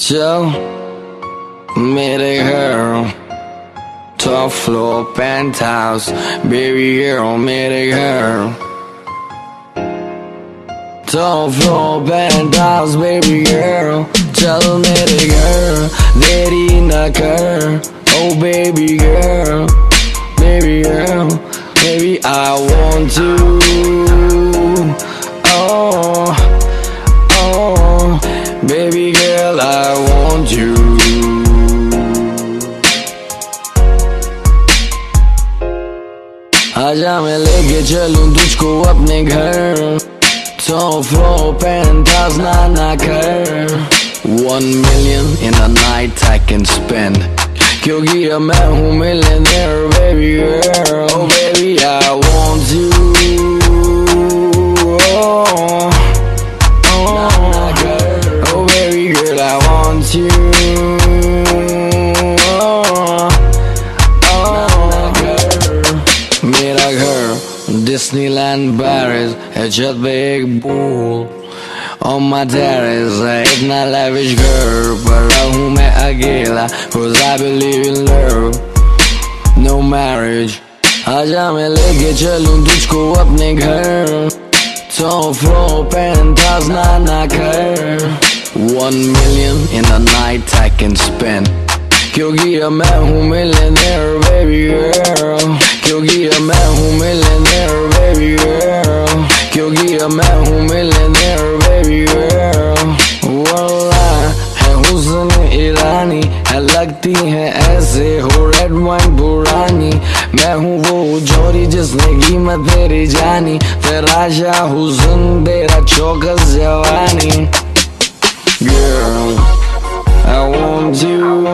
चल मेरे घर top floor penthouse, baby girl मेरे घर top floor penthouse, baby girl चल मेरे घर देरी न कर, oh baby girl, baby girl, baby I want to, oh, oh, baby girl I want you. आजा मैं लेके चलूं तुझको अपने घर, top floor penthouse ना कर. 1 million in a night I can spend, क्योंकि अब मैं हूँ millionaire baby girl, oh baby I want you, oh, oh, oh baby girl I want you. मेरा घर डिज्नीलैंड पेरिस है, छत पे एक पूल on my terrace है इतना lavish घर, पर रहूं मैं अकेला cause I believe in love, no marriage. आजा मैं लेके चलूं तुझको अपने घर, top floor penthouse ना कर. 1 million in a night I can spend, क्योंकि अब मैं हूँ millionaire baby girl, क्योंकि अब मैं हूँ millionaire baby girl, क्योंकि अब मैं हूँ millionaire baby girl. वल्लाह है हुस्न ईरानी है, लगती है ऐसे हो रेड वाइन पुरानी. मैं हूँ वो जोड़ी जिसने कीमत तेरी जानी, तेरा शाह हुस्न तेरा चौकस जवानी. Girl I want you,